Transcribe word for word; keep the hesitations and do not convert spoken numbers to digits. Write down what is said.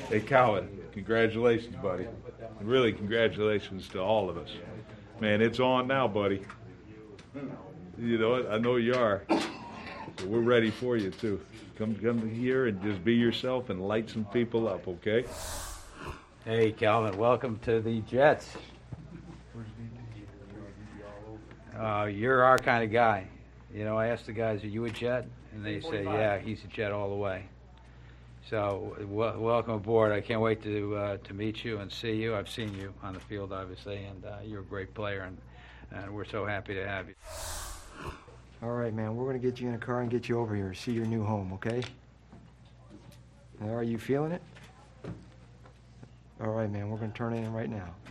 Hey, Calvin, congratulations, buddy. And really, congratulations to all of us. Man, it's on now, buddy. You know it. I know you are. So we're ready for you, too. Come, come here and just be yourself and light some people up, okay? Hey, Calvin, welcome to the Jets. Uh, you're our kind of guy. You know, I asked the guys, are you a Jet? And they say, yeah, he's a Jet all the way. So, w- welcome aboard. I can't wait to uh, to meet you and see you. I've seen you on the field, obviously, and uh, you're a great player, and, and we're so happy to have you. All right, man, we're going to get you in a car and get you over here, see your new home, okay? Now, are you feeling it? All right, man, we're going to turn it in right now.